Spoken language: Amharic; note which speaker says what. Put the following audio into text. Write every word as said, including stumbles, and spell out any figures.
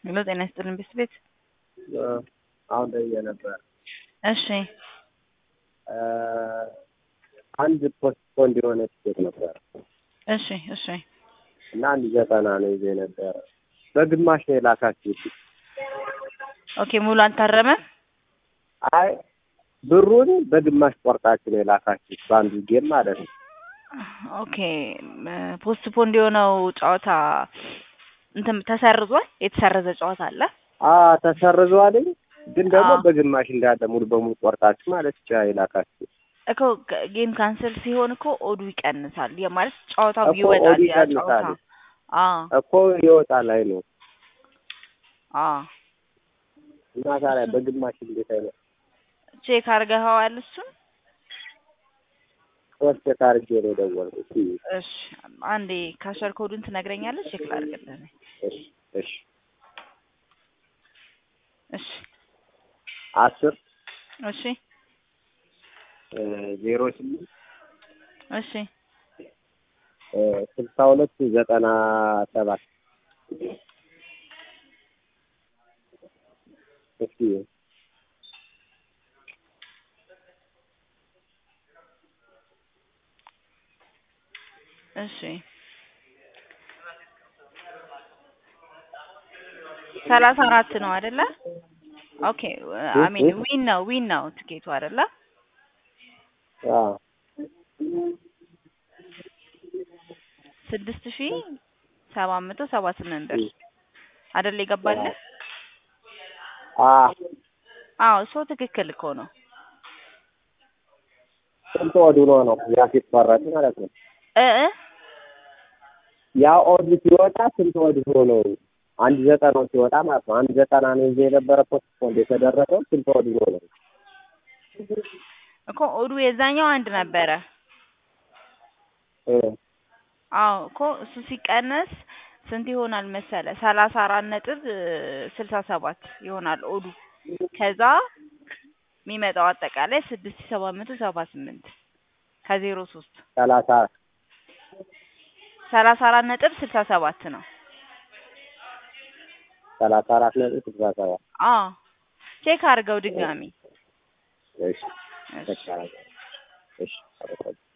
Speaker 1: ሄሎ ጤና ይስጥልን ቤት
Speaker 2: አሁን ደውዬ ነበር።
Speaker 1: እሺ
Speaker 2: አንድ ፖስትፖንድ የሆነ ትኬት ነበር
Speaker 1: እሺ እሺ
Speaker 2: እና አንድ ዘጠና ነው ይዤ ነበር። በግማሽ ነው የላካችሁት።
Speaker 1: ኦኬ ሙሉ አልታረመም?
Speaker 2: አይ ብሩን በግማሽ ቆርጣችሁ ነው የላካችሁት በአንዱ ጌም ማለት ነው።
Speaker 1: ኦኬ ፖስትፖንድ የሆነው ጨዋታ እንትን ተሰርዟል? የተሰረዘ ጨዋታ አለ?
Speaker 2: አዎ ተሰርዟል። ግን ደግሞ በግማሽ እንዳለ ሙሉ በሙሉ ቆርጣችሁ ማለት ይቻላል የላካችሁት።
Speaker 1: እኮ ጌም ካንሰል ሲሆን እኮ ኦዱ ይቀንሳል። የማለት ጨዋታው ይወጣል ያ ጨዋታ አዎ
Speaker 2: እኮ ይወጣል ላይ ነው።
Speaker 1: አዎ
Speaker 2: እና ታዲያ በግማሽ እንዴት አይነት
Speaker 1: ቼክ አድርገኸዋል እሱን?
Speaker 2: ሶስት ካርጌ ነው የደወልኩት።
Speaker 1: እሺ አንዴ ካሸር ኮዱን ትነግረኛለህ? ቼክ ላድርግልህ።
Speaker 2: እሺ እሺ
Speaker 1: እሺ
Speaker 2: አስር
Speaker 1: እሺ
Speaker 2: ዜሮ ስምንት
Speaker 1: እሺ
Speaker 2: ስልሳ ሁለት ዘጠና ሰባት እሺ
Speaker 1: እሺ ሰላሳ አራት ነው አይደለ? ኦኬ አሚን ዊን ነው ዊን ነው ትኬቱ አይደለ?
Speaker 2: አዎ
Speaker 1: ስድስት ሺህ ሰባት መቶ ሰባ ስምንት ብር አይደል የገባልህ?
Speaker 2: አዎ
Speaker 1: አዎ እሱ ትክክል እኮ ነው።
Speaker 2: ስንት ወድ ሆኖ ነው ያ ሲፈረጥ ማለት ነው?
Speaker 1: እ እ
Speaker 2: ያ ኦድ ሲወጣ ስንት ወድ ሆኖ ነው? አንድ ዘጠና ሲወጣ ማለት ነው። አንድ ዘጠና ነው ይዤ የነበረ ፖስትፖንድ የተደረገው ስንት ወድ ሆኖ ነው?
Speaker 1: እኮ ኦዱ የዛኛው አንድ ነበረ።
Speaker 2: እ
Speaker 1: አዎ እኮ እሱ ሲቀነስ ስንት ይሆናል መሰለ? ሰላሳ አራት ነጥብ ስልሳ ሰባት ይሆናል ኦዱ። ከዛ የሚመጣው አጠቃላይ ስድስት ሺህ ሰባት መቶ ሰባ ስምንት ከዜሮ ሶስት
Speaker 2: ሰላሳ
Speaker 1: ሰላሳ አራት ነጥብ ስልሳ ሰባት ነው።
Speaker 2: ሰላሳ አራት ነጥብ ስልሳ ሰባት
Speaker 1: አዎ ቼክ አድርገው ድጋሚ።
Speaker 2: እሺ እሺ እሺ